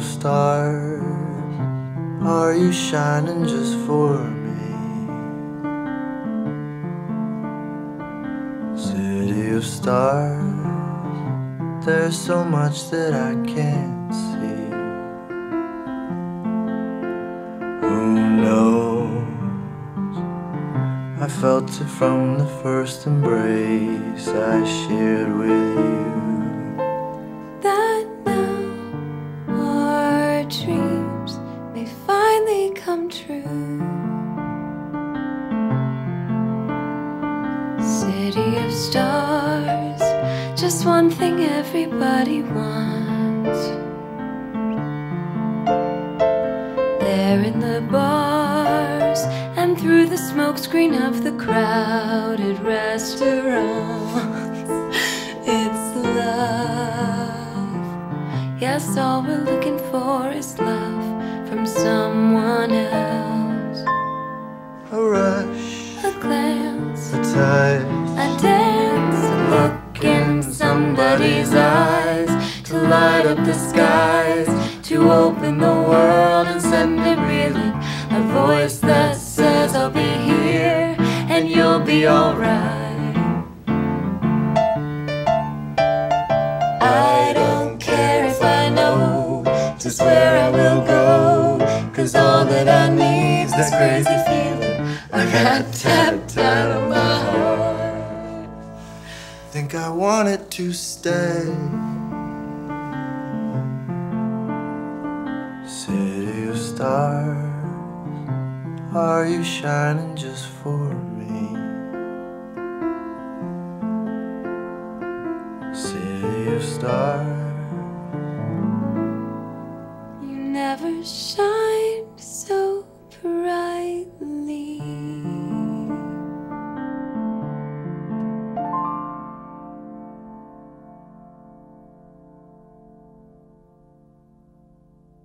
of stars, are you shining just for me? City of stars, there's so much that I can't see. Who knows? I felt it from the first embrace I shared with you. That now our dreams may finally come true. City of stars, just one thing everybody wants. There in the bars and through the smokescreen of the crowded restaurants, it's love. Yes, all we're looking for is love from someone else. A rush, A glance, a touch, a dance, a look in somebody's eyes, to light up the skies, to open the world and send it reeling. A voice that says I'll be here and you'll be alright. I don't care if I know just where I will go, 'cause all that I need's this crazy feeling I got tapped out of my heart. think I want it to stay. City of stars, are you shining just for me? City of stars, You never shine.